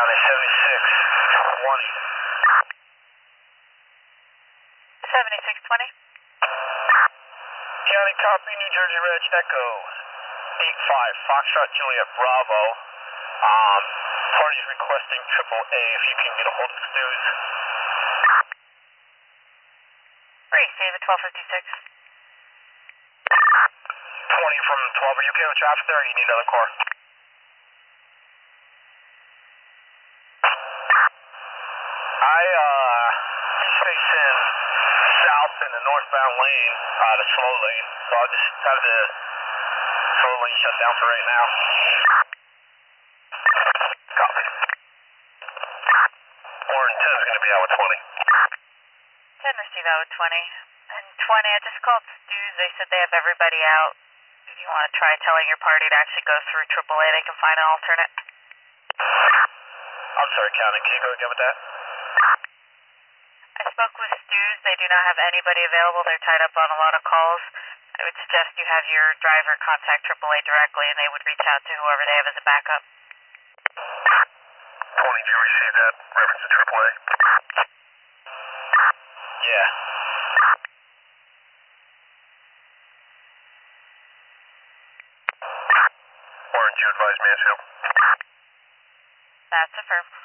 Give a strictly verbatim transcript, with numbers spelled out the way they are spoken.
County, seventy-six twenty. seventy-six twenty. County, copy, New Jersey Reg, Echo eight five, Foxtrot Juliet Bravo. Um, party's requesting triple A if you can get a hold of Stews. Three, David, twelve fifty-six. twenty from twelve, are you okay with traffic there or you need another car? I, uh, he's facing south in the northbound lane, uh, the slow lane, so I'll just have the slow lane shut down for right now. Copy. Warren ten is going to be out with twenty. ten received out with twenty. And twenty, I just called Stews. They said they have everybody out. If you want to try telling your party to actually go through triple A, they can find an alternate. I'm sorry, County, can you go again with that? I spoke with Stews. They do not have anybody available. They're tied up on a lot of calls. I would suggest you have your driver contact triple A directly, and they would reach out to whoever they have as a backup. twenty, did you receive that reference to triple A? Yeah. Warren, did you advise Mansfield? That's affirmed.